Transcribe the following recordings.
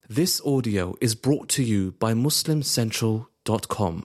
This audio is brought to you by MuslimCentral.com.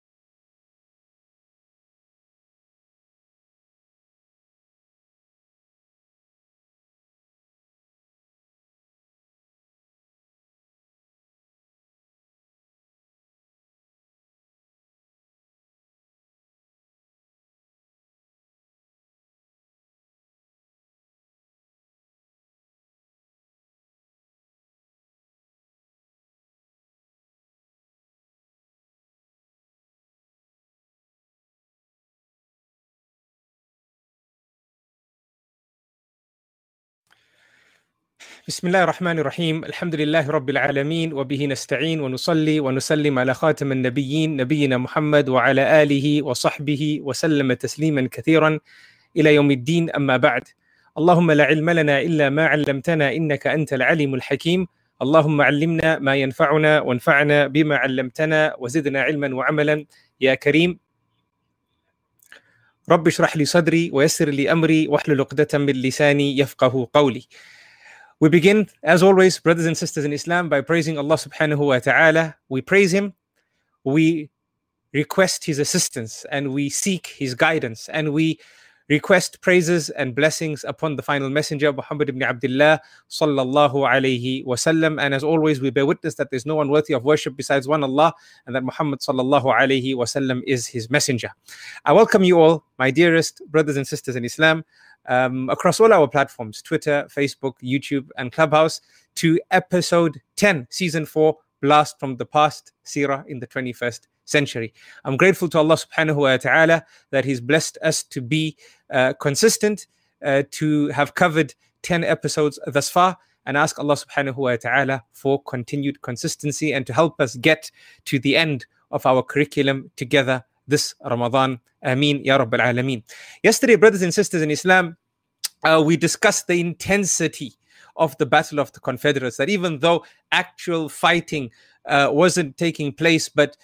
بسم الله الرحمن الرحيم الحمد لله رب العالمين وبه نستعين ونصلي ونسلم على خاتم النبيين نبينا محمد وعلى آله وصحبه وسلم تسليما كثيرا إلى يوم الدين أما بعد اللهم لا علم لنا إلا ما علمتنا إنك أنت العليم الحكيم اللهم علمنا ما ينفعنا وانفعنا بما علمتنا وزدنا علما وعملا يا كريم رب اشرح لي صدري ويسر لي أمري واحلل عقدة من لساني يفقه قولي. We begin, as always, brothers and sisters in Islam, by praising Allah subhanahu wa ta'ala. We praise Him, we request His assistance, and we seek His guidance, and we request praises and blessings upon the final messenger, Muhammad ibn Abdullah, sallallahu alayhi wasallam. And as always, we bear witness that there's no one worthy of worship besides one Allah, and that Muhammad sallallahu alayhi wasallam is His messenger. I welcome you all, my dearest brothers and sisters in Islam, across all our platforms, Twitter, Facebook, YouTube, and Clubhouse, to episode 10, season 4, Blast from the Past, Seerah in the 21st century. I'm grateful to Allah subhanahu wa ta'ala that He's blessed us to be consistent, to have covered 10 episodes thus far, and ask Allah subhanahu wa ta'ala for continued consistency and to help us get to the end of our curriculum together this Ramadan. Ameen, Ya Rabbil Alameen. Yesterday, brothers and sisters in Islam, we discussed the intensity of the Battle of the Confederates, that even though actual fighting wasn't taking place, but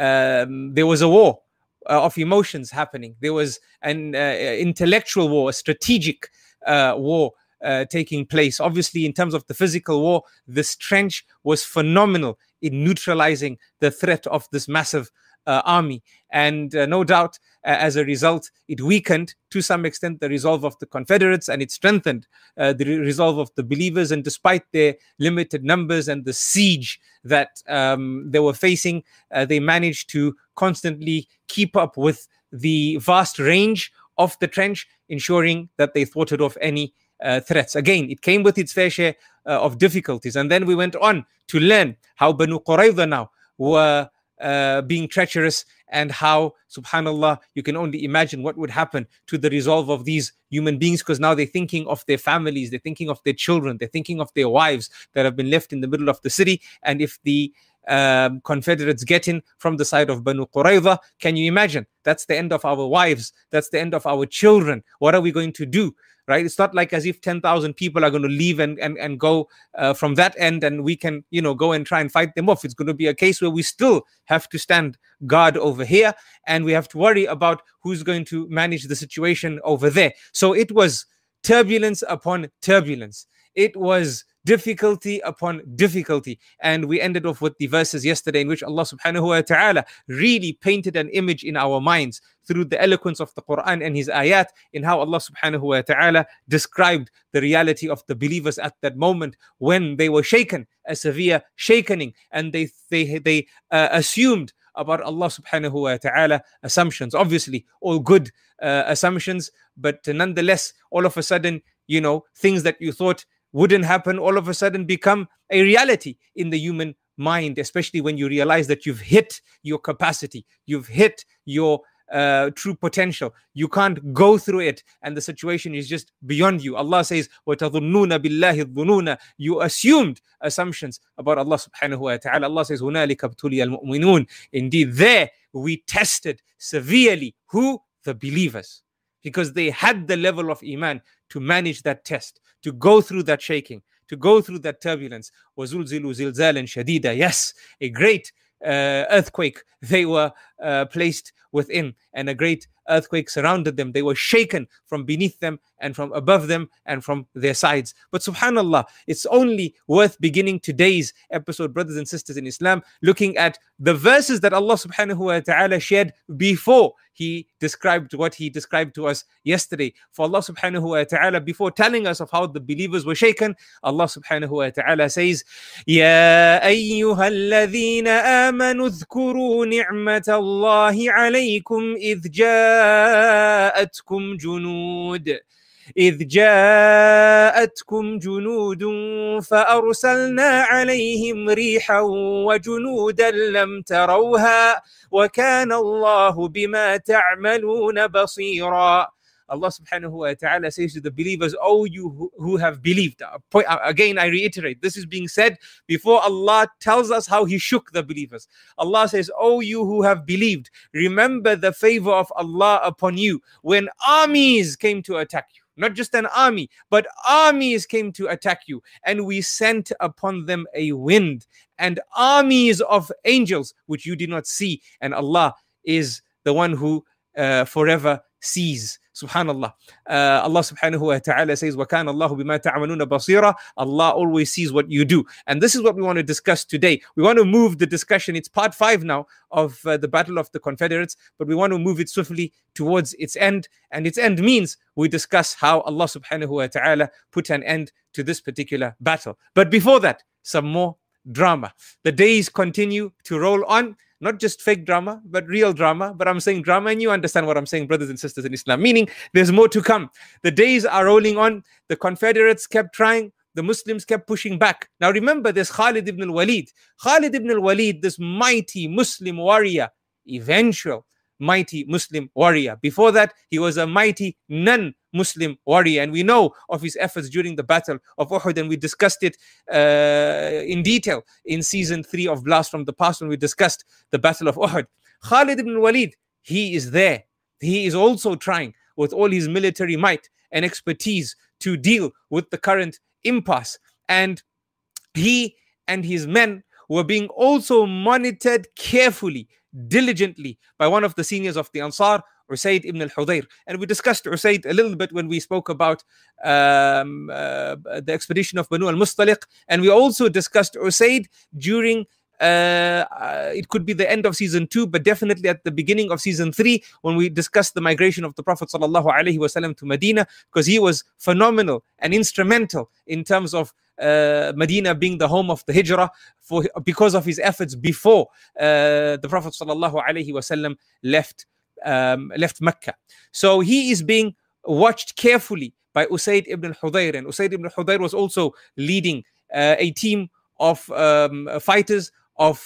there was a war of emotions happening. There was an intellectual war, a strategic war taking place. Obviously, in terms of the physical war, this trench was phenomenal in neutralizing the threat of this massive army, and no doubt as a result it weakened to some extent the resolve of the Confederates, and it strengthened the resolve of the believers. And despite their limited numbers and the siege that they were facing, they managed to constantly keep up with the vast range of the trench, ensuring that they thwarted off any threats. Again, it came with its fair share of difficulties. And then we went on to learn how Banu Qurayza now were being treacherous, and how, subhanallah, you can only imagine what would happen to the resolve of these human beings, because now they're thinking of their families, they're thinking of their children, they're thinking of their wives that have been left in the middle of the city. And if the Confederates get in from the side of Banu Qurayza, can you imagine? That's the end of our wives, that's the end of our children. What are we going to do? Right? It's not like as if 10,000 people are going to leave and go from that end, and we can, go and try and fight them off. It's going to be a case where we still have to stand guard over here, and we have to worry about who's going to manage the situation over there. So it was turbulence upon turbulence. It was difficulty upon difficulty. And we ended off with the verses yesterday in which Allah subhanahu wa ta'ala really painted an image in our minds through the eloquence of the Quran and His ayat, in how Allah subhanahu wa ta'ala described the reality of the believers at that moment when they were shaken, a severe shakening, and they assumed about Allah subhanahu wa ta'ala assumptions. Obviously, all good assumptions, but nonetheless, all of a sudden, things that you thought wouldn't happen all of a sudden become a reality in the human mind, especially when you realize that you've hit your capacity, you've hit your true potential. You can't go through it, and the situation is just beyond you. Allah says, وَتَظُنُّونَ بِاللَّهِ الظُّنُونَ. You assumed assumptions about Allah subhanahu wa ta'ala. Allah says, هُنَالِكَ ابْتُلِيَ الْمُؤْمِنُونَ. Indeed, there we tested severely who? The believers, because they had the level of iman to manage that test, to go through that shaking, to go through that turbulence. وَزُلْزِلُوا زِلْزَالًا شَدِيدًا. Yes, a great earthquake they were placed within, and a great earthquake surrounded them. They were shaken from beneath them and from above them and from their sides. But subhanallah, it's only worth beginning today's episode, brothers and sisters in Islam, looking at the verses that Allah subhanahu wa ta'ala shared before He described what He described to us yesterday. For Allah subhanahu wa ta'ala, before telling us of how the believers were shaken, Allah subhanahu wa ta'ala says, Ya ayyuha alladhina amanu dhkuru ni'matallahi alaykum idh ja'atkum junud. إذ جاءتكم جنود فأرسلنا عليهم ريحا وجنودا لم تروها وكان الله بما تعملون بصيرا. Allah subhanahu wa ta'ala says to the believers, "Oh, you who have believed." Again, I reiterate, this is being said before Allah tells us how He shook the believers. Allah says, "Oh, you who have believed, remember the favor of Allah upon you when armies came to attack you." Not just an army, but armies came to attack you. And we sent upon them a wind and armies of angels, which you did not see. And Allah is the one who forever sees. Subhanallah. Allah subhanahu wa ta'ala says, وَكَانَ اللَّهُ بِمَا تَعْمَلُونَ بَصِيرًا. Allah always sees what you do. And this is what we want to discuss today. We want to move the discussion. It's part 5 now of the Battle of the Confederates, but we want to move it swiftly towards its end. And its end means we discuss how Allah subhanahu wa ta'ala put an end to this particular battle. But before that, some more drama. The days continue to roll on. Not just fake drama, but real drama. But I'm saying drama, and you understand what I'm saying, brothers and sisters in Islam. Meaning, there's more to come. The days are rolling on. The Confederates kept trying. The Muslims kept pushing back. Now remember, there's Khalid ibn al-Walid. Khalid ibn al-Walid, this mighty Muslim warrior, eventual mighty Muslim warrior. Before that, he was a mighty non-Muslim warrior. And we know of his efforts during the Battle of Uhud, and we discussed it in detail in season 3 of Blast from the Past when we discussed the Battle of Uhud. Khalid ibn Walid, he is there. He is also trying with all his military might and expertise to deal with the current impasse. And he and his men were being also monitored carefully, diligently by one of the seniors of the Ansar, Usayd ibn al-Hudayr. And we discussed Usayd a little bit when we spoke about the expedition of Banu al-Mustaliq. And we also discussed Usayd during, it could be the end of season 2, but definitely at the beginning of season 3, when we discussed the migration of the Prophet ﷺ to Medina, because he was phenomenal and instrumental in terms of Medina being the home of the Hijrah, because of his efforts before the Prophet ﷺ left Mecca. So he is being watched carefully by Usayd ibn al-Hudayr, and Usayd ibn al-Hudayr was also leading a team of fighters, of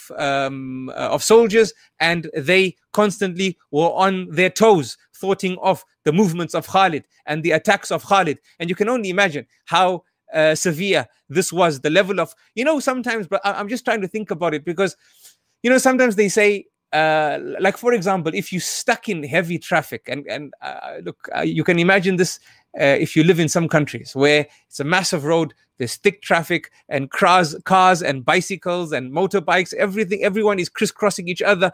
soldiers, and they constantly were on their toes, thwarting off the movements of Khalid and the attacks of Khalid. And you can only imagine how severe this was, the level of, sometimes, but I'm just trying to think about it, because, sometimes they say, like for example, if you stuck in heavy traffic, and look, you can imagine this if you live in some countries where it's a massive road, there's thick traffic and cars and bicycles and motorbikes, everyone is crisscrossing each other.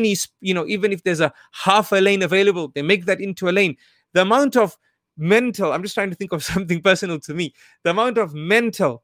Even if there's a half a lane available, they make that into a lane. The amount of mental, I'm just trying to think of something personal to me, the amount of mental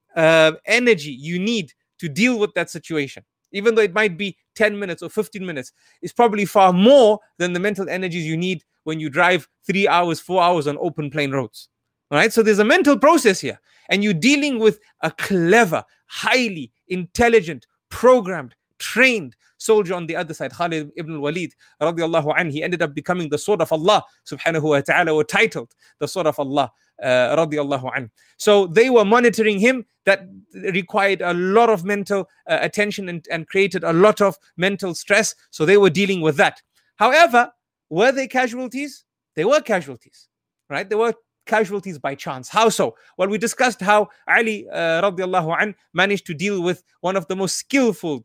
energy you need to deal with that situation, even though it might be 10 minutes or 15 minutes, is probably far more than the mental energies you need when you drive 3 hours, 4 hours on open plain roads. All right, so there's a mental process here, and you're dealing with a clever, highly intelligent, programmed, trained soldier on the other side, Khalid ibn al-Walid radiallahu anhu. He ended up becoming the sword of Allah subhanahu wa ta'ala, or titled the sword of Allah radiallahu anhu. So they were monitoring him. That required a lot of mental attention and created a lot of mental stress. So they were dealing with that. However, were they casualties? They were casualties, right? They were casualties by chance. How so? Well, we discussed how Ali radiallahu anhu managed to deal with one of the most skillful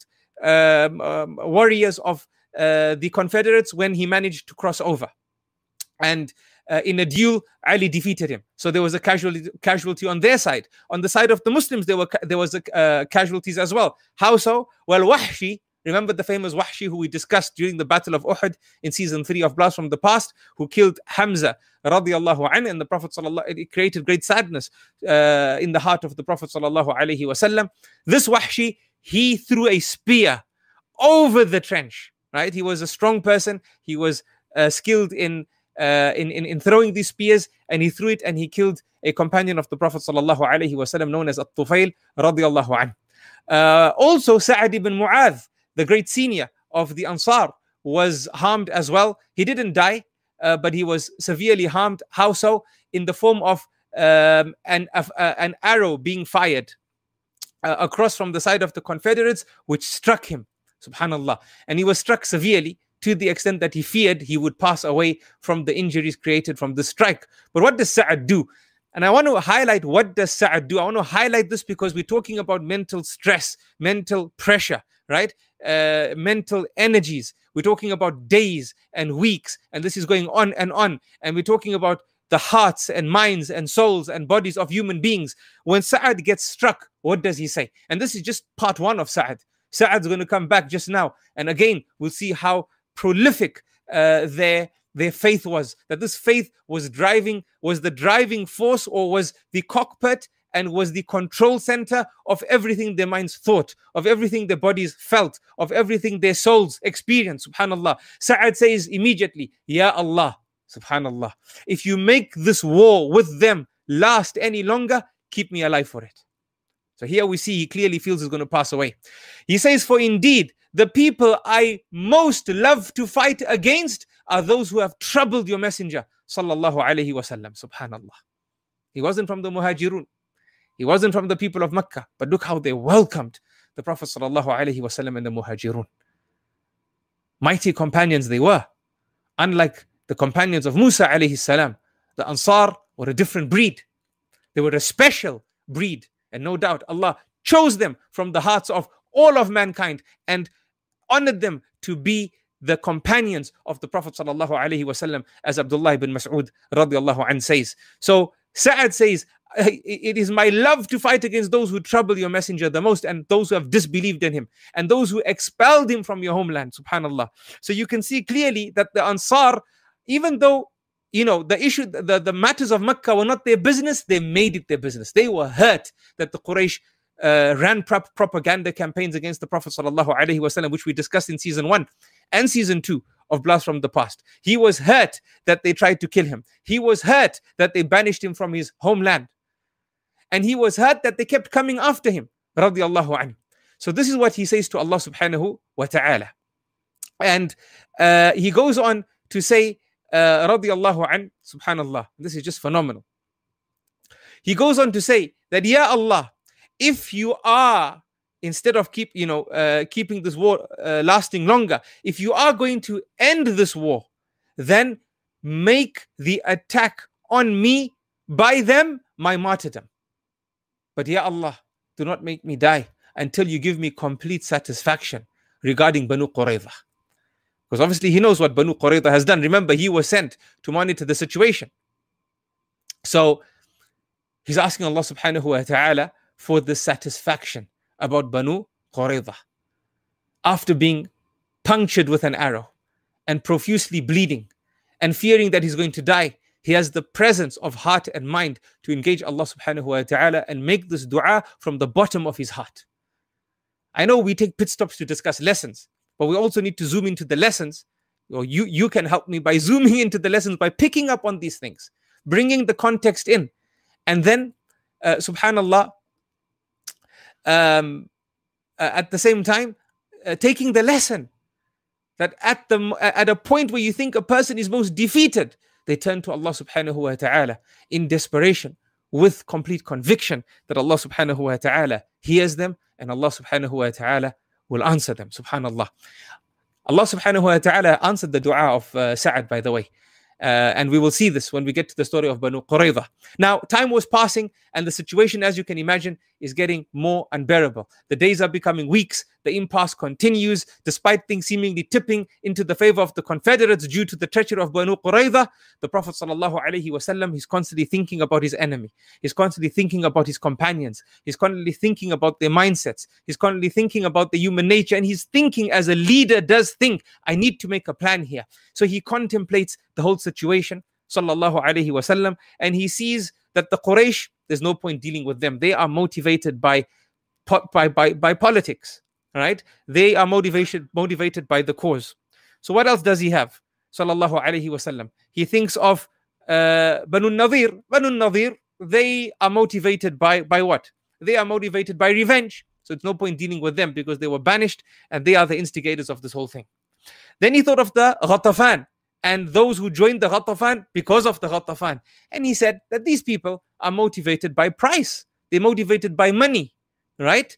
warriors of the Confederates when he managed to cross over. And in a duel, Ali defeated him. So there was a casualty on their side. On the side of the Muslims, there was casualties as well. How so? Well, Wahshi Remember the famous Wahshi who we discussed during the Battle of Uhud in season 3 of Blast from the Past, who killed Hamza radiallahu anhu, and the Prophet it created great sadness in the heart of the Prophet sallallahu alaihi wasallam. This Wahshi, he threw a spear over the trench, right? He was a strong person. He was skilled in throwing these spears, and he threw it and he killed a companion of the Prophet sallallahu alaihi wasallam known as At-Tufail radiallahu anhu. Also, Sa'ad ibn Mu'adh, the great senior of the Ansar, was harmed as well. He didn't die, but he was severely harmed. How so? In the form of an arrow being fired across from the side of the Confederates, which struck him, subhanallah. And he was struck severely to the extent that he feared he would pass away from the injuries created from the strike. But what does Sa'ad do? And I want to highlight, what does Sa'ad do? I want to highlight this because we're talking about mental stress, mental pressure, right? Mental energies. We're talking about days and weeks, and this is going on. And we're talking about the hearts and minds and souls and bodies of human beings. When Sa'ad gets struck, what does he say? And this is just part 1 of Sa'ad. Sa'ad's going to come back just now. And again, we'll see how prolific their faith was. That this faith was the driving force, or was the cockpit, and was the control center of everything their minds thought, of everything their bodies felt, of everything their souls experienced. Subhanallah. Sa'ad says immediately, Ya Allah, subhanallah, if you make this war with them last any longer, keep me alive for it. So here we see he clearly feels he's going to pass away. He says, for indeed, the people I most love to fight against are those who have troubled your messenger, sallallahu alaihi wasallam. Subhanallah. He wasn't from the Muhajirun. He wasn't from the people of Mecca. But look how they welcomed the Prophet sallallahu alaihi wasallam and the Muhajirun. Mighty companions they were. Unlike the companions of Musa alayhi salam, the Ansar were a different breed. They were a special breed. And no doubt Allah chose them from the hearts of all of mankind and honored them to be the companions of the Prophet sallallahu alaihi wasallam, as Abdullah ibn Mas'ud radiallahu anhu says. So Sa'ad says, it is my love to fight against those who trouble your messenger the most, and those who have disbelieved in him, and those who expelled him from your homeland. Subhanallah. So you can see clearly that the Ansar, even though the issue, the matters of Mecca were not their business, they made it their business. They were hurt that the Quraysh ran propaganda campaigns against the Prophet sallallahu alaihi wasallam, which we discussed in season 1 and season 2 of Blast from the Past. He was hurt that they tried to kill him. He was hurt that they banished him from his homeland. And he was hurt that they kept coming after him, radiyallahu anhu. So this is what he says to Allah subhanahu wa ta'ala. And he goes on to say, radiyallahu anhu, subhanallah, this is just phenomenal. He goes on to say that, Ya Allah, if you are, instead of keeping this war lasting longer, if you are going to end this war, then make the attack on me by them my martyrdom. But Ya Allah, do not make me die until you give me complete satisfaction regarding Banu Qurayza. Because obviously he knows what Banu Qurayza has done. Remember, he was sent to monitor the situation. So he's asking Allah subhanahu wa ta'ala for the satisfaction about Banu Qurayza. After being punctured with an arrow and profusely bleeding and fearing that he's going to die, he has the presence of heart and mind to engage Allah subhanahu wa ta'ala and make this dua from the bottom of his heart. I know we take pit stops to discuss lessons, but we also need to zoom into the lessons. Or you can help me by zooming into the lessons, by picking up on these things, bringing the context in, and then, subhanallah, at the same time, taking the lesson that at a point where you think a person is most defeated, they turn to Allah subhanahu wa ta'ala in desperation with complete conviction that Allah subhanahu wa ta'ala hears them and Allah subhanahu wa ta'ala will answer them. Subhanallah. Allah subhanahu wa ta'ala answered the dua of Sa'ad, by the way. And we will see this when we get to the story of Banu Qurayza. Now, time was passing and the situation, as you can imagine, is getting more unbearable. The days are becoming weeks. The impasse continues, despite things seemingly tipping into the favor of the Confederates due to the treachery of Banu Qurayza. The Prophet ﷺ, he's constantly thinking about his enemy. He's constantly thinking about his companions. He's constantly thinking about their mindsets. He's constantly thinking about the human nature. And he's thinking, as a leader does think, I need to make a plan here. So he contemplates the whole situation, sallallahu alaihi wasallam, and he sees that the Quraysh, there's no point dealing with them. They are motivated by politics, right? They are motivated by the cause. So what else does he have? Sallallahu alaihi wasallam. He thinks of Banu Nadir. Banu Nadir, they are motivated by what? They are motivated by revenge. So it's no point dealing with them because they were banished and they are the instigators of this whole thing. Then he thought of the Ghatafan and those who joined the Ghatafan because of the Ghatafan. And he said that these people are motivated by price. They're motivated by money, right?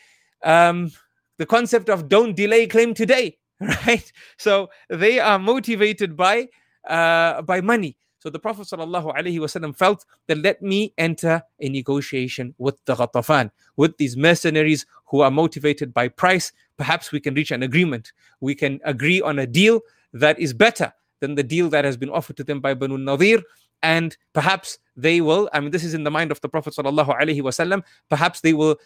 The concept of don't delay, claim today, right? So they are motivated by money. So the Prophet ﷺ felt that let me enter a negotiation with the Ghatafan, with these mercenaries who are motivated by price. Perhaps we can reach an agreement. We can agree on a deal that is better than the deal that has been offered to them by Banu Nadir. And perhaps they will, this is in the mind of the Prophet ﷺ, perhaps they will,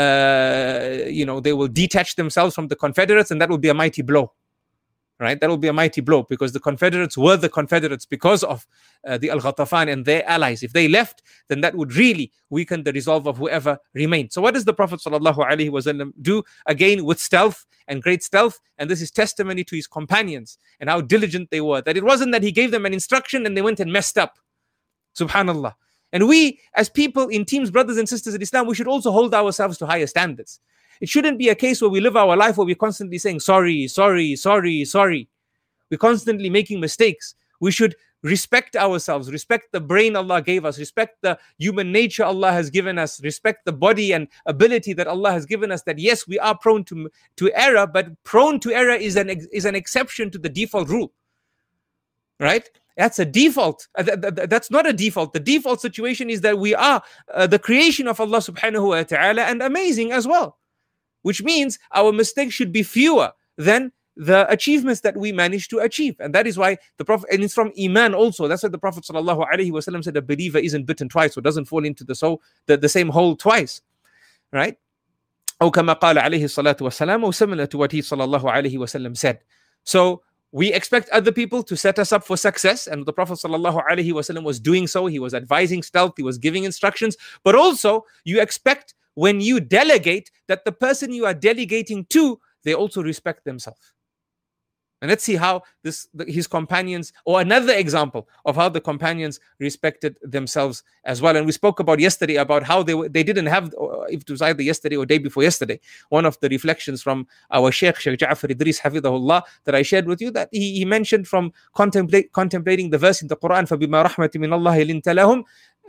they will detach themselves from the Confederates, and that will be a mighty blow. Right, that will be a mighty blow because the Confederates were the Confederates because of the Al-Ghatafan and their allies. If they left, then that would really weaken the resolve of whoever remained. So what does the Prophet ﷺ do? Again, with stealth and great stealth, and this is testimony to his companions and how diligent they were, that it wasn't that he gave them an instruction and they went and messed up. Subhanallah. And we, as people in teams, brothers and sisters in Islam, we should also hold ourselves to higher standards. It shouldn't be a case where we live our life where we're constantly saying, sorry, sorry, sorry, sorry. We're constantly making mistakes. We should respect ourselves, respect the brain Allah gave us, respect the human nature Allah has given us, respect the body and ability that Allah has given us, that yes, we are prone to error, but prone to error is an exception to the default rule. Right? That's a default. That's not a default. The default situation is that we are the creation of Allah subhanahu wa ta'ala and amazing as well. Which means our mistakes should be fewer than the achievements that we manage to achieve. And that is why the Prophet, and it's from Iman also. That's why the Prophet ﷺ said a believer isn't bitten twice, so doesn't fall into the same hole twice. Right? Or كما قال عليه الصلاة والسلام, or similar to what he ﷺ said. So we expect other people to set us up for success, and the Prophet ﷺ was doing so. He was advising stealth, he was giving instructions, but also you expect when you delegate that the person you are delegating to, they also respect themselves. And let's see how his companions, or another example of how the companions respected themselves as well. And we spoke about yesterday about how they didn't have, if it was either yesterday or day before yesterday, one of the reflections from our Sheikh Ja'far Idris Hafidhahullah that I shared with you, that he mentioned from contemplating the verse in the Quran, فَبِمَا رَحْمَةٍ مِّنَ اللَّهِ لِنْتَ لَهُمْ.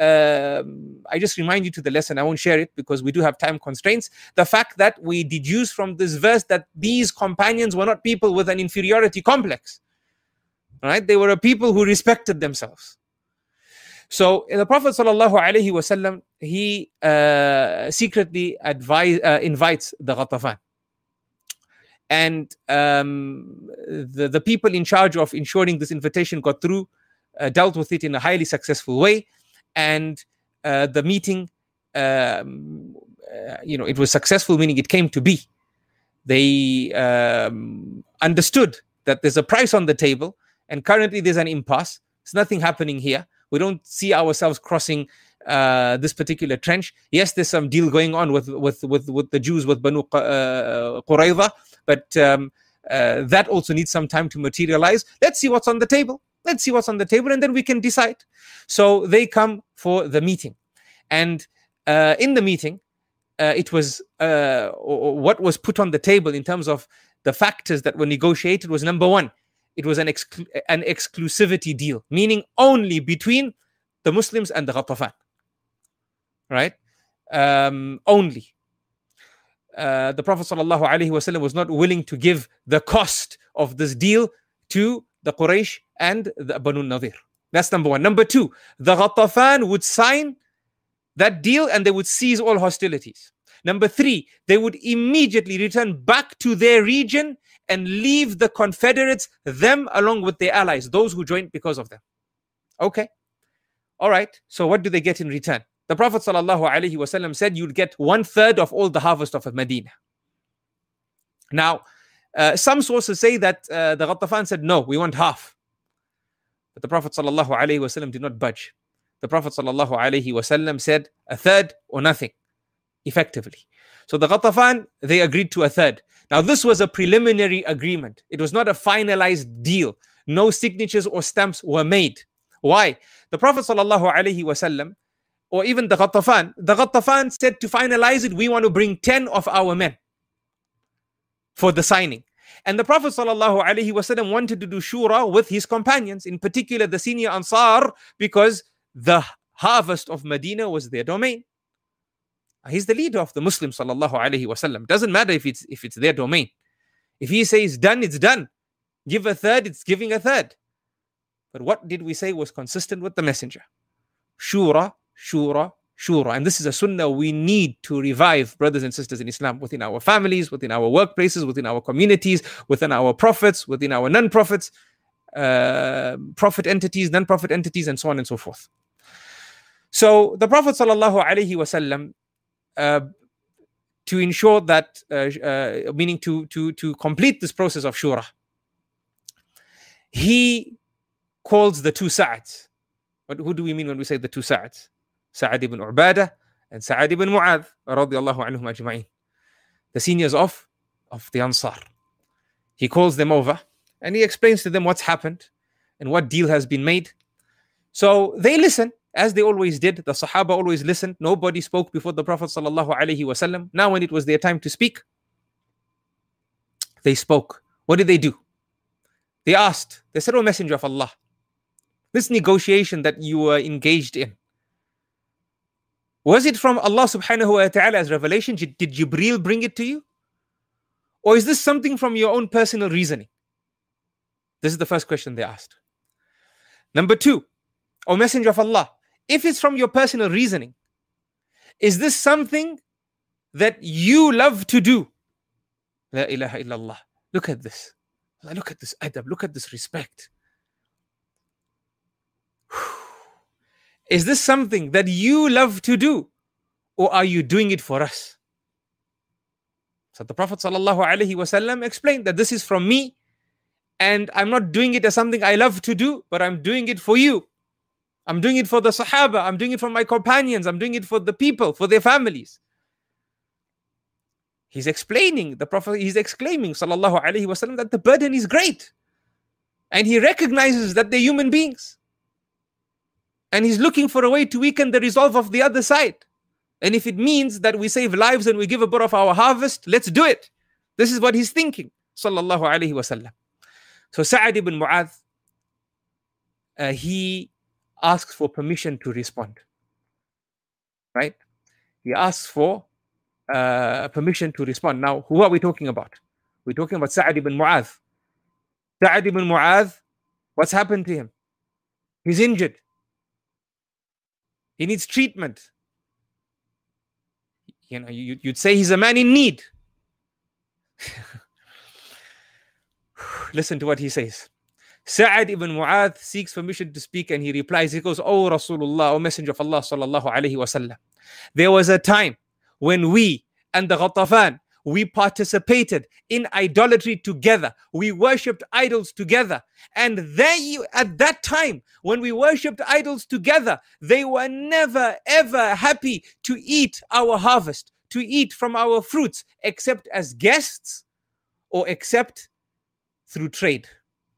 I just remind you to the lesson. I won't share it because we do have time constraints. The fact that we deduce from this verse that these companions were not people with an inferiority complex. Right? They were a people who respected themselves. So the Prophet ﷺ, he secretly invites the Ghatafan. And the people in charge of ensuring this invitation got through, dealt with it in a highly successful way. And the meeting, it was successful, meaning it came to be. They understood that there's a price on the table, and currently there's an impasse. There's nothing happening here. We don't see ourselves crossing this particular trench. Yes, there's some deal going on with the Jews, with Banu Qurayza, but that also needs some time to materialize. Let's see what's on the table. Let's see what's on the table, and then we can decide. So they come for the meeting. And in the meeting, it was what was put on the table in terms of the factors that were negotiated was, number one, it was an exclusivity deal, meaning only between the Muslims and the Ghatafan. Right? Only. The Prophet ﷺ was not willing to give the cost of this deal to the Quraysh and the Banu Nadir. That's number one. Number two, the Ghatafan would sign that deal and they would cease all hostilities. Number 3, they would immediately return back to their region and leave the Confederates, them along with their allies, those who joined because of them. Okay. All right. So what do they get in return? The Prophet ﷺ said you'd get 1/3 of all the harvest of Medina. Now, some sources say that the Ghatafan said, no, we want half. But the Prophet ﷺ did not budge. The Prophet ﷺ said 1/3 or nothing, effectively. So the Ghatafan, they agreed to 1/3. Now, this was a preliminary agreement. It was not a finalized deal. No signatures or stamps were made. Why? The Prophet ﷺ, or even the Ghatafan said to finalize it, we want to bring 10 of our men for the signing. And the Prophet ﷺ wanted to do shura with his companions, in particular the senior Ansar, because the harvest of Medina was their domain. He's the leader of the Muslims ﷺ. Doesn't matter if it's their domain. If he says done, it's done. Give 1/3, it's giving 1/3. But what did we say was consistent with the Messenger? Shura, shura, shura. And this is a sunnah we need to revive, brothers and sisters in Islam, within our families, within our workplaces, within our communities, within our prophets, within our non-prophets, prophet entities, non-prophet entities, and so on and so forth. So the Prophet ﷺ, to ensure that, meaning to complete this process of shura, he calls the 2 Sa'ds. Who do we mean when we say the 2 Sa'ds? Sa'ad ibn Ubadah and Sa'ad ibn Mu'adh radiyallahu anhum ajma'in, the seniors of the Ansar. He calls them over and he explains to them what's happened and what deal has been made. So they listen, as they always did. The Sahaba always listened. Nobody spoke before the Prophet sallallahu alaihi wasallam. Now when it was their time to speak, they spoke. What did they do? They asked, they said, "O Messenger of Allah, this negotiation that you were engaged in, was it from Allah subhanahu wa ta'ala's revelation? Did Jibreel bring it to you? Or is this something from your own personal reasoning?" This is the first question they asked. Number 2, "O Messenger of Allah, if it's from your personal reasoning, is this something that you love to do?" La ilaha illallah. Look at this. Look at this adab. Look at this respect. Is this something that you love to do, or are you doing it for us? So the Prophet sallallahu alaihi wasallam explained that this is from me, and I'm not doing it as something I love to do, but I'm doing it for you. I'm doing it for the Sahaba. I'm doing it for my companions. I'm doing it for the people, for their families. He's explaining, the Prophet, he's exclaiming, sallallahu alaihi wasallam, that the burden is great. And he recognizes that they're human beings. And he's looking for a way to weaken the resolve of the other side. And if it means that we save lives and we give a bit of our harvest, let's do it. This is what he's thinking, sallallahu alaihi wasallam. So Sa'ad ibn Mu'adh, he asks for permission to respond. Right? He asks for permission to respond. Now, who are we talking about? We're talking about Sa'ad ibn Mu'adh. Sa'ad ibn Mu'adh, what's happened to him? He's injured. He needs treatment. You know, you'd say he's a man in need. Listen to what he says. Sa'ad ibn Mu'adh seeks permission to speak and he replies, he goes, "O Rasulullah, O Messenger of Allah sallallahu alaihi wasallam, there was a time when we and the Ghatafan, we participated in idolatry together. We worshipped idols together. And at that time, when we worshipped idols together, they were never ever happy to eat our harvest, to eat from our fruits, except as guests or except through trade.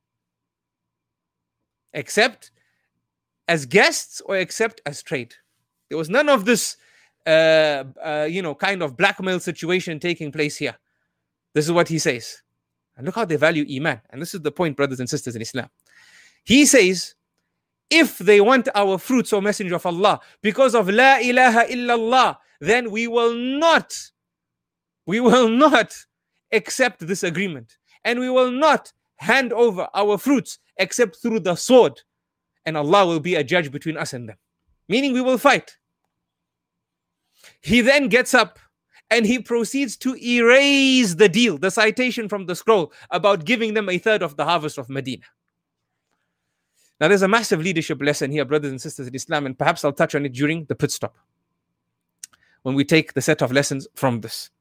Except as guests or except as trade. There was none of this kind of blackmail situation taking place here. This is what he says. And look how they value Iman. And this is the point, brothers and sisters in Islam. He says, if they want our fruits, O Messenger of Allah, because of La ilaha illallah, then we will not accept this agreement. And we will not hand over our fruits except through the sword. And Allah will be a judge between us and them. Meaning we will fight. He then gets up and he proceeds to erase the deal, the citation from the scroll about giving them a third of the harvest of Medina. Now, there's a massive leadership lesson here, brothers and sisters in Islam, and perhaps I'll touch on it during the pit stop when we take the set of lessons from this.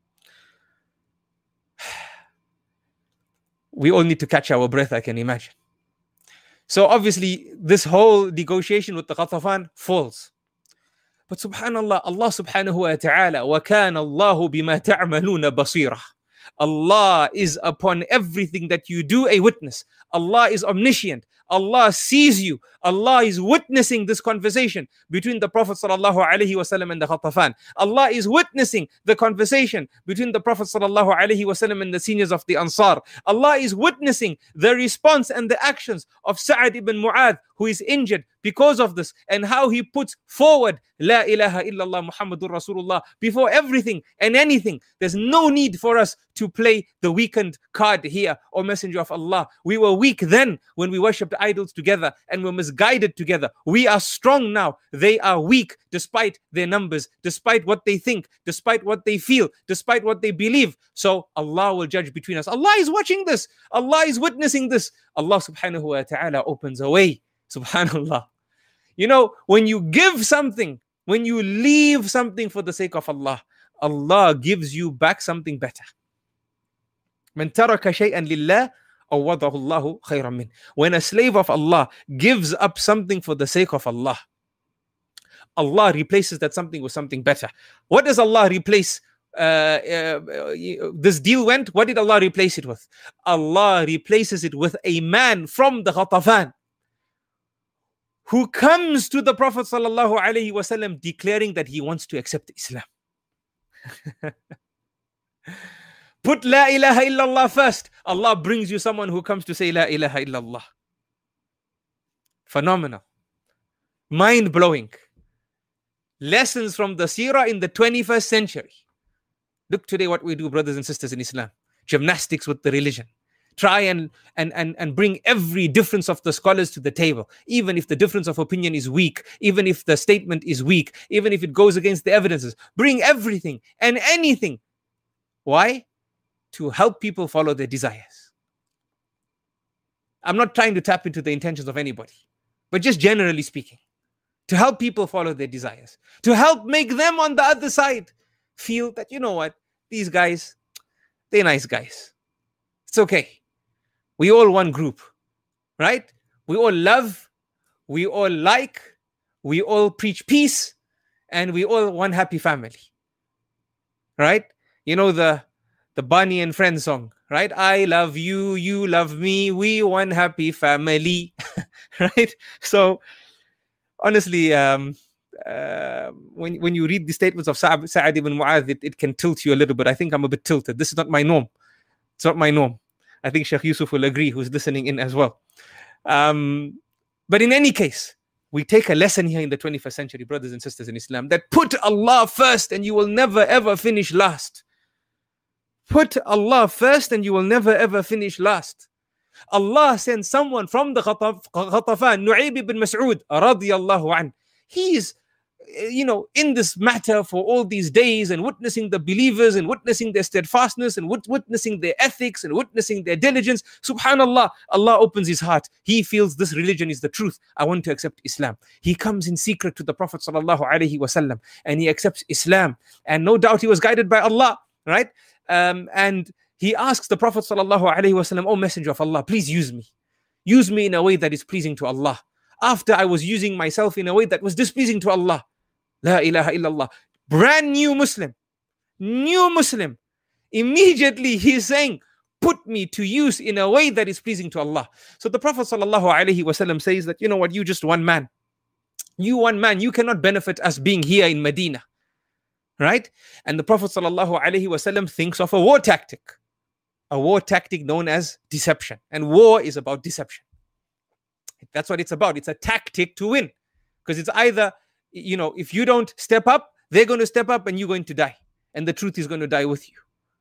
We all need to catch our breath, I can imagine. So obviously, this whole negotiation with the Ghatafan falls. But subhanallah, Allah subhanahu wa ta'ala, وَكَانَ اللَّهُ بِمَا تَعْمَلُونَ بَصِيرًا. Allah is upon everything that you do a witness. Allah is omniscient. Allah sees you. Allah is witnessing this conversation between the Prophet sallallahu alaihi wasallam and the Ghatafan. Allah is witnessing the conversation between the Prophet sallallahu alaihi wasallam and the seniors of the Ansar. Allah is witnessing the response and the actions of Sa'ad ibn Mu'adh, who is injured because of this, and how he puts forward La ilaha illallah Muhammadur Rasulullah before everything and anything. There's no need for us to play the weakened card here, O Messenger of Allah. We were weak then when we worshipped idols together and were misguided together. We are strong now. They are weak despite their numbers, despite what they think, despite what they feel, despite what they believe. So Allah will judge between us. Allah is watching this. Allah is witnessing this. Allah subhanahu wa ta'ala opens a way. Subhanallah. You know, when you give something, when you leave something for the sake of Allah, Allah gives you back something better. من ترك شيئا لله أوضه الله خيرا منه. When a slave of Allah gives up something for the sake of Allah, Allah replaces that something with something better. What does Allah replace? This deal went, what did Allah replace it with? Allah replaces it with a man from the Ghatafan who comes to the Prophet sallallahu alaihi wasallam declaring that he wants to accept Islam. Put La ilaha illallah first. Allah brings you someone who comes to say La ilaha illallah. Phenomenal. Mind-blowing. Lessons from the seerah in the 21st century. Look today what we do, brothers and sisters in Islam. Gymnastics with the religion. Try and bring every difference of the scholars to the table, even if the difference of opinion is weak, even if the statement is weak, even if it goes against the evidences. Bring everything and anything. Why? To help people follow their desires. I'm not trying to tap into the intentions of anybody, but just generally speaking, to help people follow their desires, to help make them on the other side feel that, you know what, these guys, they're nice guys. It's okay. We all one group, right? We all love, we all like, we all preach peace, and we all one happy family, right? You know the Barney and Friends song, right? I love you, you love me, we one happy family, right? So honestly, when you read the statements of Sa'ad ibn Mu'adh, it can tilt you a little bit. I think I'm a bit tilted. This is not my norm. It's not my norm. I think Sheikh Yusuf will agree, who's listening in as well. But in any case, we take a lesson here in the 21st century, brothers and sisters in Islam, that put Allah first and you will never ever finish last. Put Allah first and you will never ever finish last. Allah sent someone from the Ghatafan, Nu'ayb ibn Mas'ud, radiyallahu anh. He is, in this matter for all these days and witnessing the believers and witnessing their steadfastness and witnessing their ethics and witnessing their diligence. Subhanallah, Allah opens his heart. He feels this religion is the truth. I want to accept Islam. He comes in secret to the Prophet sallallahu alaihi wasallam and he accepts Islam. And no doubt he was guided by Allah, right? And he asks the Prophet sallallahu alaihi wasallam, "O Messenger of Allah, please use me. Use me in a way that is pleasing to Allah. After I was using myself in a way that was displeasing to Allah." La ilaha illallah. Brand new Muslim. New Muslim. Immediately he's saying, put me to use in a way that is pleasing to Allah. So the Prophet sallallahu alaihi wasallam says that, you know what, you just one man. You one man, you cannot benefit us being here in Medina. Right? And the Prophet sallallahu alaihi wasallam thinks of a war tactic. A war tactic known as deception. And war is about deception. That's what it's about. It's a tactic to win. Because it's either, if you don't step up, they're going to step up and you're going to die. And the truth is going to die with you.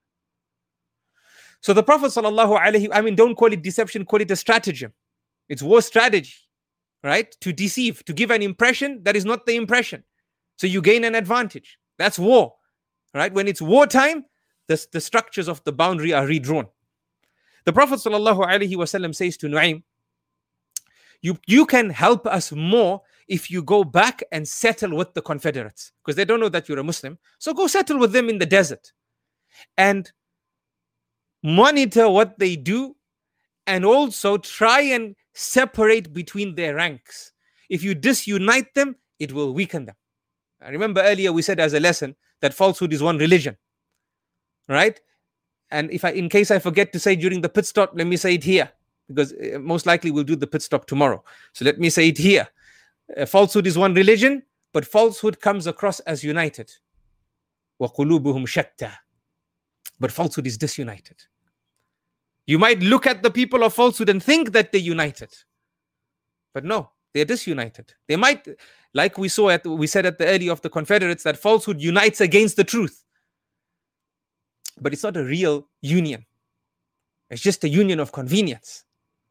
So the Prophet don't call it deception, call it a stratagem. It's war strategy, right? To deceive, to give an impression that is not the impression. So you gain an advantage. That's war, right? When it's wartime, the structures of the boundary are redrawn. The Prophet ﷺ says to Nu'aym, you can help us more if you go back and settle with the Confederates, because they don't know that you're a Muslim. So go settle with them in the desert and monitor what they do, and also try and separate between their ranks. If you disunite them, it will weaken them. I remember earlier we said as a lesson that falsehood is one religion, right? And in case I forget to say during the pit stop, let me say it here, because most likely we'll do the pit stop tomorrow. So let me say it here. Falsehood is one religion, but falsehood comes across as united. وَقُلُوبُهُمْ شَتَّى. But falsehood is disunited. You might look at the people of falsehood and think that they're united. But no, they're disunited. They might, like we said at the early of the Confederates, that falsehood unites against the truth. But it's not a real union. It's just a union of convenience.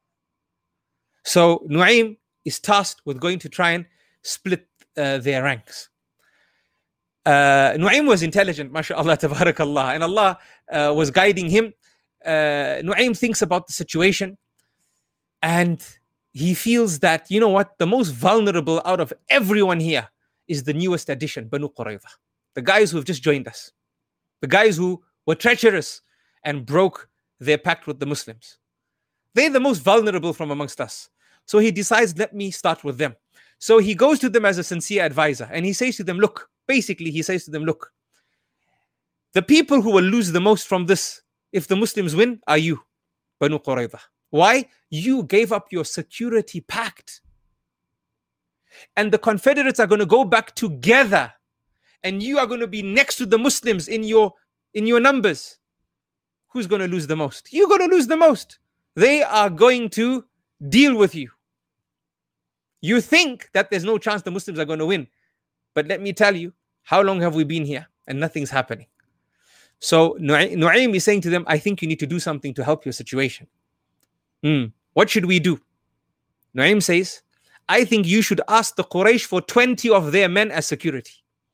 So Nu'aym is tasked with going to try and split their ranks. Nu'aym was intelligent, mashallah, tabarakallah, and Allah was guiding him. Nu'aym thinks about the situation, and he feels that, you know what, the most vulnerable out of everyone here is the newest addition, Banu Qurayza. The guys who have just joined us. The guys who were treacherous and broke their pact with the Muslims. They're the most vulnerable from amongst us. So he decides, let me start with them. So he goes to them as a sincere advisor, and he says to them, look, the people who will lose the most from this, if the Muslims win, are you, Banu Qurayza. Why? You gave up your security pact. And the Confederates are going to go back together, and you are going to be next to the Muslims in your numbers. Who's going to lose the most? You're going to lose the most. They are going to deal with you. You think that there's no chance the Muslims are going to win. But let me tell you, how long have we been here? And nothing's happening. So Nu'aym is saying to them, I think you need to do something to help your situation. What should we do? Nu'aym says, I think you should ask the Quraysh for 20 of their men as security.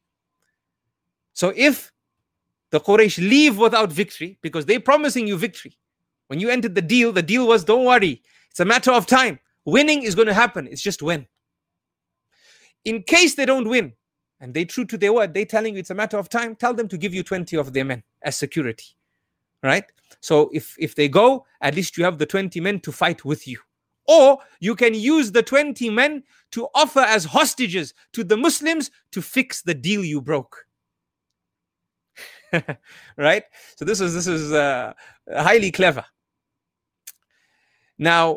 So if the Quraysh leave without victory, because they're promising you victory. When you entered the deal was, don't worry, it's a matter of time. Winning is going to happen. It's just when. In case they don't win, and they're true to their word, they're telling you it's a matter of time, tell them to give you 20 of their men as security. Right? So if they go, at least you have the 20 men to fight with you. Or you can use the 20 men to offer as hostages to the Muslims to fix the deal you broke. Right? So this is highly clever. Now,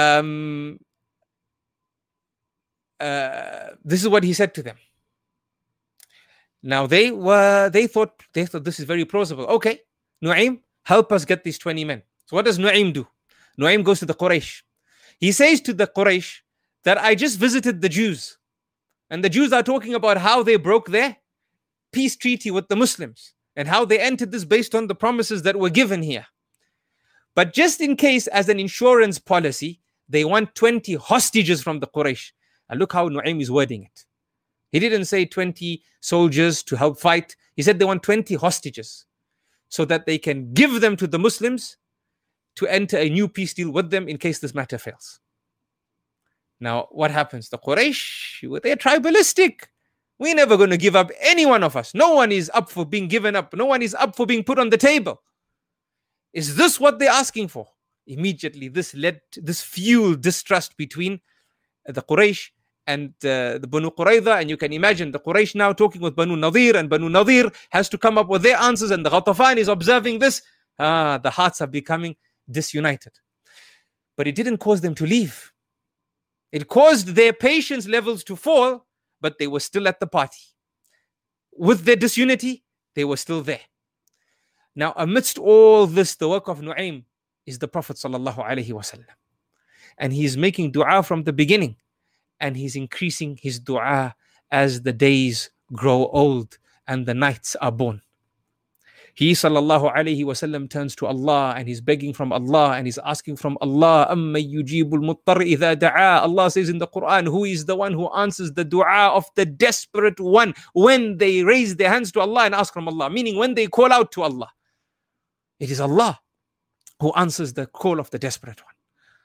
this is what he said to them. Now they thought this is very plausible. Okay, Nu'aym, help us get these 20 men. So what does Nu'aym do? Nu'aym goes to the Quraysh. He says to the Quraysh that I just visited the Jews, and the Jews are talking about how they broke their peace treaty with the Muslims and how they entered this based on the promises that were given here. But just in case, as an insurance policy, they want 20 hostages from the Quraysh. And look how Nu'aym is wording it. He didn't say 20 soldiers to help fight. He said they want 20 hostages so that they can give them to the Muslims to enter a new peace deal with them in case this matter fails. Now, what happens? The Quraysh, they're tribalistic. We're never going to give up any one of us. No one is up for being given up. No one is up for being put on the table. Is this what they're asking for? Immediately, this fueled distrust between the Quraysh and the Banu Qurayza. And you can imagine the Quraysh now talking with Banu Nadir, and Banu Nadir has to come up with their answers, and the Ghatafan is observing this. The hearts are becoming disunited. But it didn't cause them to leave. It caused their patience levels to fall, but they were still at the party. With their disunity, they were still there. Now, amidst all this, the work of Nu'aym is the Prophet ﷺ. And he's making dua from the beginning. And he's increasing his dua as the days grow old and the nights are born. He sallallahu alayhi wasallam turns to Allah and he's begging from Allah and he's asking from Allah, amma yujibul muttar idha da'a. Allah says in the Quran, who is the one who answers the dua of the desperate one when they raise their hands to Allah and ask from Allah, meaning when they call out to Allah. It is Allah who answers the call of the desperate one.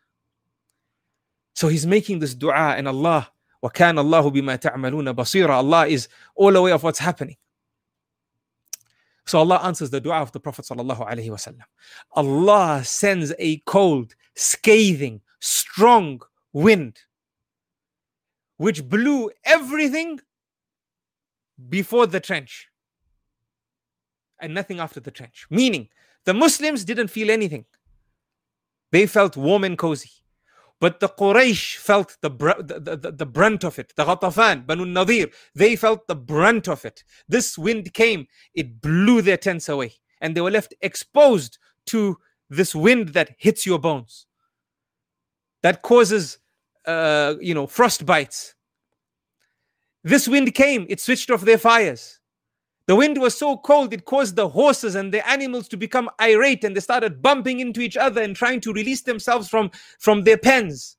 So he's making this dua and Allah, وَكَانَ اللَّهُ بِمَا تَعْمَلُونَ بَصِيرًا. Allah is all aware of what's happening. So Allah answers the dua of the Prophet sallallahu alaihi wasallam. Allah sends a cold, scathing, strong wind which blew everything before the trench and nothing after the trench. Meaning, the Muslims didn't feel anything. They felt warm and cozy. But the Quraysh felt the brunt of it. The Ghatafan, Banu Nadir, they felt the brunt of it. This wind came, it blew their tents away. And they were left exposed to this wind that hits your bones. That causes, frost bites. This wind came, it switched off their fires. The wind was so cold, it caused the horses and the animals to become irate and they started bumping into each other and trying to release themselves from their pens.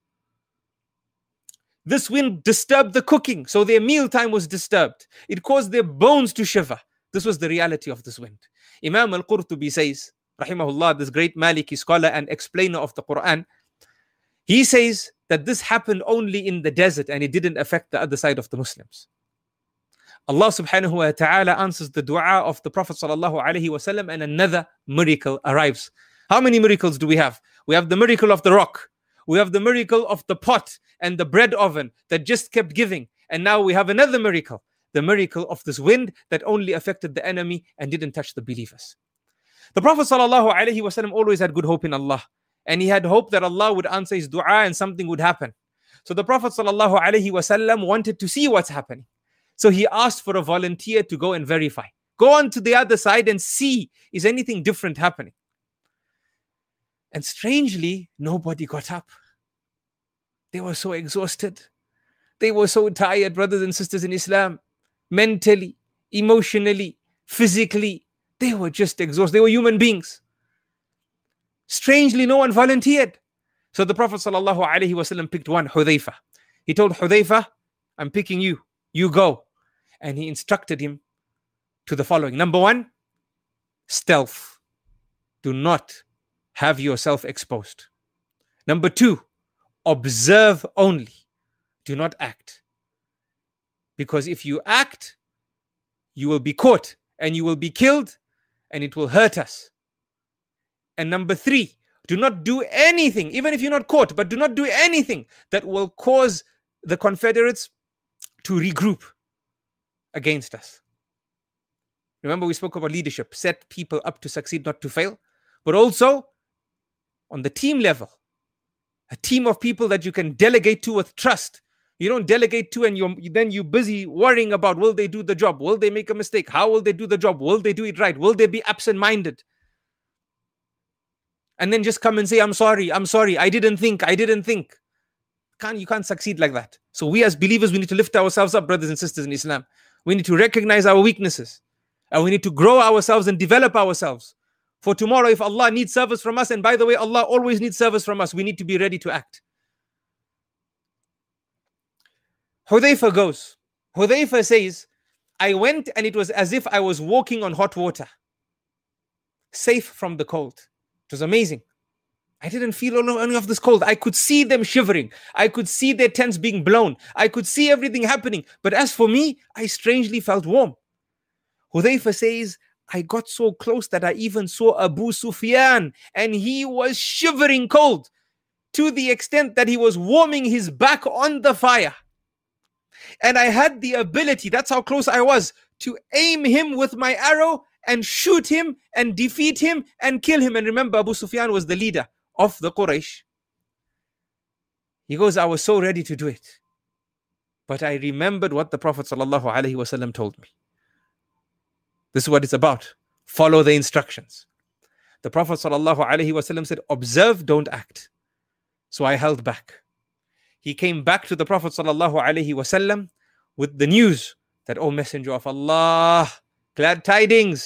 This wind disturbed the cooking, so their mealtime was disturbed. It caused their bones to shiver. This was the reality of this wind. Imam al-Qurtubi says, rahimahullah, this great Maliki scholar and explainer of the Quran, he says that this happened only in the desert and it didn't affect the other side of the Muslims. Allah subhanahu wa ta'ala answers the dua of the Prophet sallallahu alaihi wasallam and another miracle arrives. How many miracles do we have? We have the miracle of the rock. We have the miracle of the pot and the bread oven that just kept giving. And now we have another miracle. The miracle of this wind that only affected the enemy and didn't touch the believers. The Prophet sallallahu alaihi wasallam always had good hope in Allah. And he had hope that Allah would answer his dua and something would happen. So the Prophet sallallahu alaihi wasallam wanted to see what's happening. So he asked for a volunteer to go and verify. Go on to the other side and see, is anything different happening? And strangely, nobody got up. They were so exhausted. They were so tired, brothers and sisters in Islam. Mentally, emotionally, physically, they were just exhausted. They were human beings. Strangely, no one volunteered. So the Prophet ﷺ picked one, Hudhayfa. He told Hudhayfa, I'm picking you. You go. And he instructed him to the following. Number one, stealth. Do not have yourself exposed. Number two, observe only. Do not act. Because if you act, you will be caught and you will be killed and it will hurt us. And number three, do not do anything, even if you're not caught, but do not do anything that will cause the Confederates to regroup against us. Remember, we spoke about leadership. Set people up to succeed, not to fail. But also, on the team level, a team of people that you can delegate to with trust. You don't delegate to and you're busy worrying about, will they do the job? Will they make a mistake? How will they do the job? Will they do it right? Will they be absent-minded? And then just come and say, I'm sorry, I didn't think. You can't succeed like that. So we as believers, we need to lift ourselves up, brothers and sisters in Islam. We need to recognize our weaknesses. And we need to grow ourselves and develop ourselves. For tomorrow, if Allah needs service from us, and by the way, Allah always needs service from us, we need to be ready to act. Hudhayfa goes. Hudhayfa says, I went and it was as if I was walking on hot water. Safe from the cold. It was amazing. I didn't feel any of this cold. I could see them shivering. I could see their tents being blown. I could see everything happening. But as for me, I strangely felt warm. Hudhayfa says, I got so close that I even saw Abu Sufyan and he was shivering cold to the extent that he was warming his back on the fire. And I had the ability, that's how close I was, to aim him with my arrow and shoot him and defeat him and kill him. And remember, Abu Sufyan was the leader of the Quraysh. He goes, I was so ready to do it. But I remembered what the Prophet ﷺ told me. This is what it's about. Follow the instructions. The Prophet ﷺ said, observe, don't act. So I held back. He came back to the Prophet ﷺ with the news that, O Messenger of Allah, glad tidings,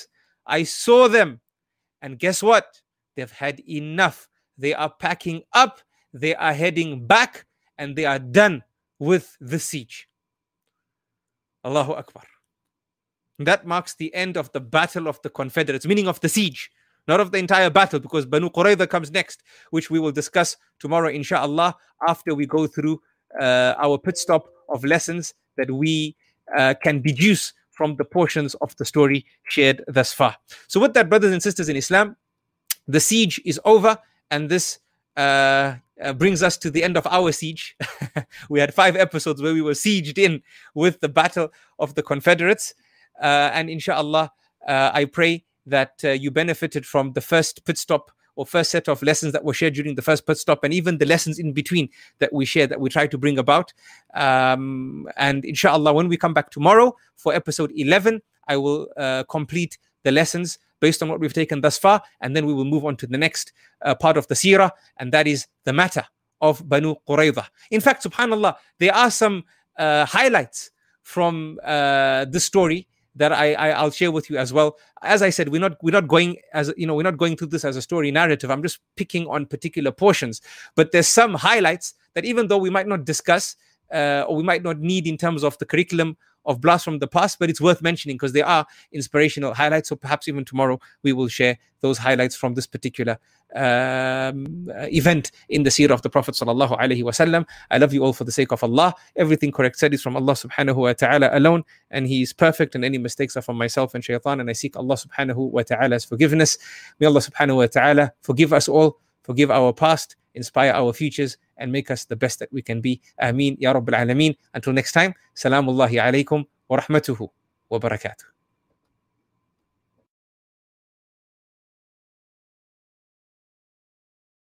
I saw them. And guess what? They've had enough. They are packing up, they are heading back, and they are done with the siege. Allahu Akbar. That marks the end of the battle of the Confederates, meaning of the siege, not of the entire battle, because Banu Qurayza comes next, which we will discuss tomorrow, inshallah, after we go through our pit stop of lessons that we can deduce from the portions of the story shared thus far. So with that, brothers and sisters in Islam, the siege is over, and this brings us to the end of our siege. We had 5 episodes where we were sieged in with the battle of the Confederates. And inshallah, I pray that you benefited from the first pit stop or first set of lessons that were shared during the first pit stop, and even the lessons in between that we shared, that we try to bring about. And inshallah, when we come back tomorrow for episode 11, I will complete the lessons based on what we've taken thus far, and then we will move on to the next part of the seerah, and that is the matter of Banu Qurayza. In fact, subhanallah, there are some highlights from this story that I'll share with you as well. As I said, we're not going through this as a story narrative. I'm just picking on particular portions, but there's some highlights that even though we might not discuss or we might not need in terms of the curriculum of Blast from the Past, but it's worth mentioning because they are inspirational highlights. So perhaps even tomorrow we will share those highlights from this particular event in the seerah of the Prophet sallallahu alaihi wasallam. I love you all for the sake of Allah. Everything correct said is from Allah subhanahu wa ta'ala alone, and He is perfect, and any mistakes are from myself and shaitan, and I seek Allah subhanahu wa ta'ala's forgiveness. May Allah subhanahu wa ta'ala forgive us all, forgive our past, inspire our futures, and make us the best that we can be. Ameen ya Rabbil Alameen. Until next time, Salamullahi alaykum wa rahmatuhu wa barakatuh.